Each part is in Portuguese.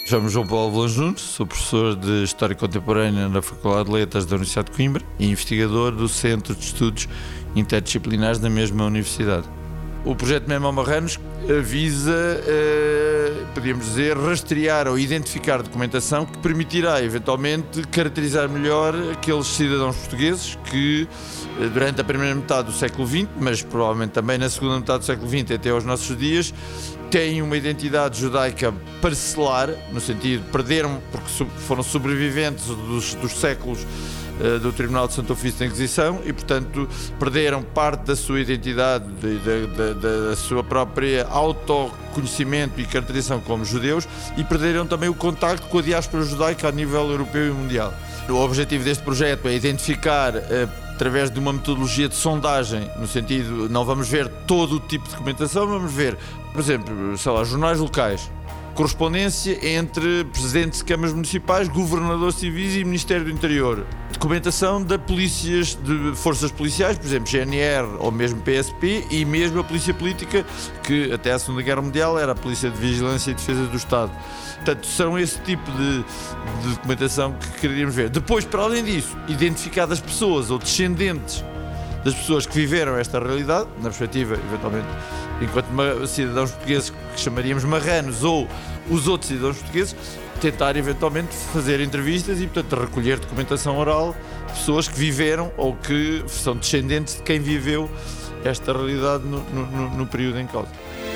Chamo-me João Paulo Veloso Nunes, sou professor de História Contemporânea na Faculdade de Letras da Universidade de Coimbra e investigador do Centro de Estudos Interdisciplinares da mesma universidade. O projeto Memo Marranos visa, podíamos dizer, rastrear ou identificar documentação que permitirá, eventualmente, caracterizar melhor aqueles cidadãos portugueses que, durante a primeira metade do século XX, mas provavelmente também na segunda metade do século XX até aos nossos dias, têm uma identidade judaica parcelar, no sentido de perderam, porque foram sobreviventes dos séculos do Tribunal de Santo Ofício da Inquisição e, portanto, perderam parte da sua identidade, da sua própria autoconhecimento e caracterização como judeus e perderam também o contacto com a diáspora judaica a nível europeu e mundial. O objetivo deste projeto é identificar, através de uma metodologia de sondagem, no sentido, não vamos ver todo o tipo de documentação, vamos ver, por exemplo, jornais locais, correspondência entre presidentes de câmaras municipais, governadores civis e Ministério do Interior. Documentação de forças policiais, por exemplo, GNR ou mesmo PSP, e mesmo a Polícia Política, que até a Segunda Guerra Mundial era a Polícia de Vigilância e Defesa do Estado. Portanto, são esse tipo de documentação que queríamos ver. Depois, para além disso, identificar as pessoas ou descendentes das pessoas que viveram esta realidade, na perspectiva, eventualmente, enquanto cidadãos portugueses que chamaríamos marranos ou os outros cidadãos portugueses, tentar eventualmente fazer entrevistas e, portanto, recolher documentação oral de pessoas que viveram ou que são descendentes de quem viveu esta realidade no período em causa.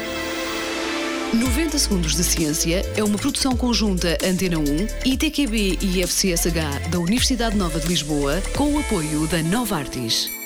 90 Segundos de Ciência é uma produção conjunta Antena 1, ITQB e FCSH da Universidade Nova de Lisboa, com o apoio da Nova Artis.